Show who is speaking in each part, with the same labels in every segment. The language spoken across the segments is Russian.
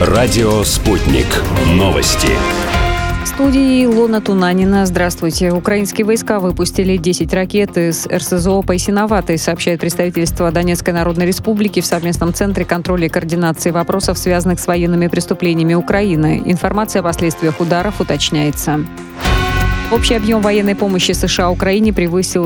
Speaker 1: Радио «Спутник». Новости.
Speaker 2: В студии Илона Тунанина. Здравствуйте. Украинские войска выпустили 10 ракет из РСЗО Пайсиноватой, сообщает представительство Донецкой Народной Республики в совместном центре контроля и координации вопросов, связанных с военными преступлениями Украины. Информация о последствиях ударов уточняется. Общий объем военной помощи США Украине превысил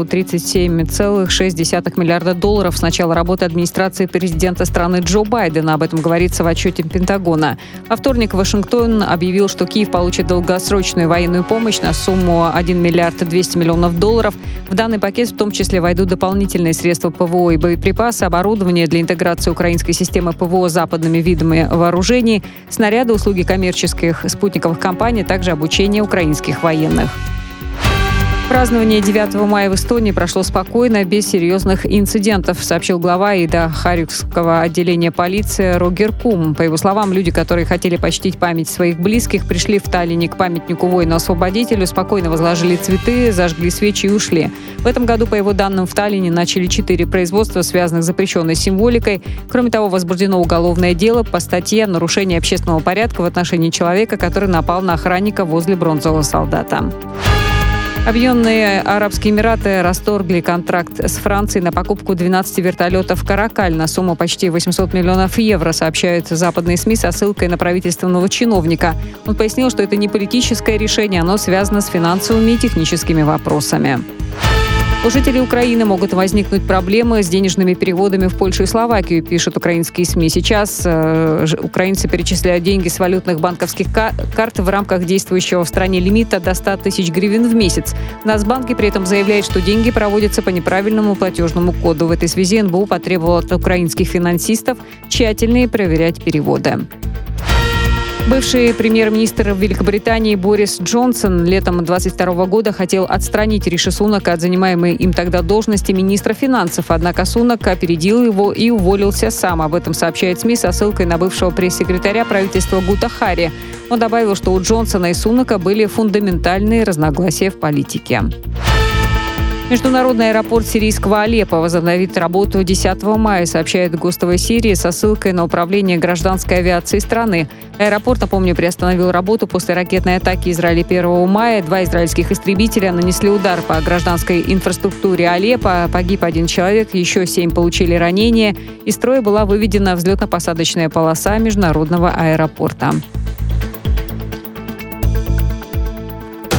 Speaker 2: $37,6 миллиарда с начала работы администрации президента страны Джо Байдена. Об этом говорится в отчете Пентагона. Во вторник Вашингтон объявил, что Киев получит долгосрочную военную помощь на сумму $1 миллиард 200 миллионов. В данный пакет в том числе войдут дополнительные средства ПВО и боеприпасы, оборудование для интеграции украинской системы ПВО с западными видами вооружений, снаряды, услуги коммерческих спутниковых компаний, а также обучение украинских военных. Празднование 9 мая в Эстонии прошло спокойно, без серьезных инцидентов, сообщил глава Ида-Харюкского отделения полиции Рогер Кум. По его словам, люди, которые хотели почтить память своих близких, пришли в Таллине к памятнику воину-освободителю, спокойно возложили цветы, зажгли свечи и ушли. В этом году, по его данным, в Таллине начали 4 производства, связанных с запрещенной символикой. Кроме того, возбуждено уголовное дело по статье о нарушении общественного порядка в отношении человека, который напал на охранника возле бронзового солдата. Объединенные Арабские Эмираты расторгли контракт с Францией на покупку 12 вертолетов «Каракаль» на сумму почти 800 миллионов евро, сообщают западные СМИ со ссылкой на правительственного чиновника. Он пояснил, что это не политическое решение, оно связано с финансовыми и техническими вопросами. У жителей Украины могут возникнуть проблемы с денежными переводами в Польшу и Словакию, пишут украинские СМИ. Сейчас украинцы перечисляют деньги с валютных банковских карт в рамках действующего в стране лимита до 100 тысяч гривен в месяц. Нацбанки при этом заявляет, что деньги проводятся по неправильному платежному коду. В этой связи НБУ потребовал от украинских финансистов тщательнее проверять переводы. Бывший премьер-министр Великобритании Борис Джонсон летом 2022 года хотел отстранить Риши Сунака от занимаемой им тогда должности министра финансов. Однако Сунак опередил его и уволился сам. Об этом сообщает СМИ со ссылкой на бывшего пресс-секретаря правительства Гута Хари. Он добавил, что у Джонсона и Сунака были фундаментальные разногласия в политике. Международный аэропорт сирийского Алеппо возобновит работу 10 мая, сообщает ГОСТ Сирии со ссылкой на управление гражданской авиацией страны. Аэропорт, напомню, приостановил работу после ракетной атаки Израиля 1 мая. 2 израильских истребителя нанесли удар по гражданской инфраструктуре Алеппо. Погиб 1 человек, еще 7 получили ранения. Из строя была выведена взлетно-посадочная полоса международного аэропорта.